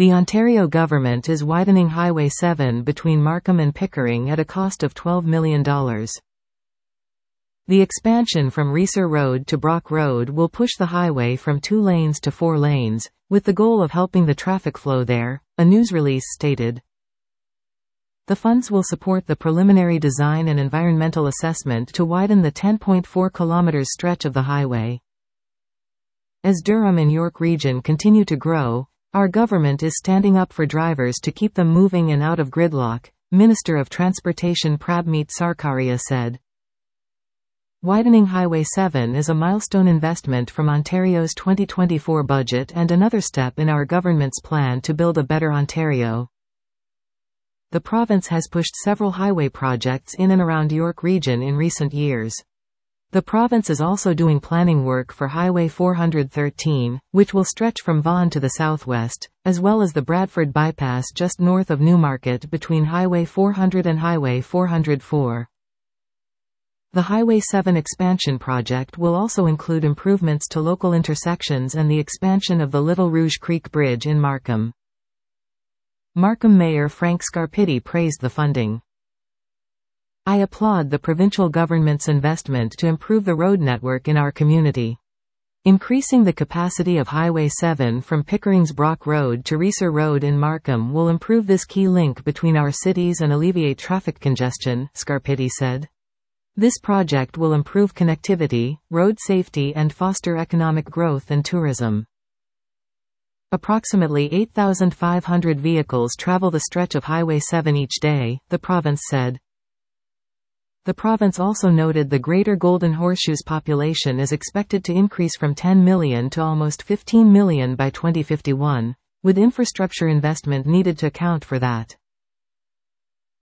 The Ontario government is widening Highway 7 between Markham and Pickering at a cost of $12 million. The expansion from Reser Road to Brock Road will push the highway from 2 lanes to 4 lanes, with the goal of helping the traffic flow there, a news release stated. The funds will support the preliminary design and environmental assessment to widen the 10.4 km stretch of the highway. As Durham and York Region continue to grow, our government is standing up for drivers to keep them moving and out of gridlock, Minister of Transportation Prabmeet Sarkaria said. Widening Highway 7 is a milestone investment from Ontario's 2024 budget and another step in our government's plan to build a better Ontario. The province has pushed several highway projects in and around York Region in recent years. The province is also doing planning work for Highway 413, which will stretch from Vaughan to the southwest, as well as the Bradford Bypass just north of Newmarket between Highway 400 and Highway 404. The Highway 7 expansion project will also include improvements to local intersections and the expansion of the Little Rouge Creek Bridge in Markham. Markham Mayor Frank Scarpitti praised the funding. I applaud the provincial government's investment to improve the road network in our community. Increasing the capacity of Highway 7 from Pickering's Brock Road to Reser Road in Markham will improve this key link between our cities and alleviate traffic congestion, Scarpitti said. This project will improve connectivity, road safety and foster economic growth and tourism. Approximately 8,500 vehicles travel the stretch of Highway 7 each day, the province said. The province also noted the Greater Golden Horseshoe's population is expected to increase from 10 million to almost 15 million by 2051, with infrastructure investment needed to account for that.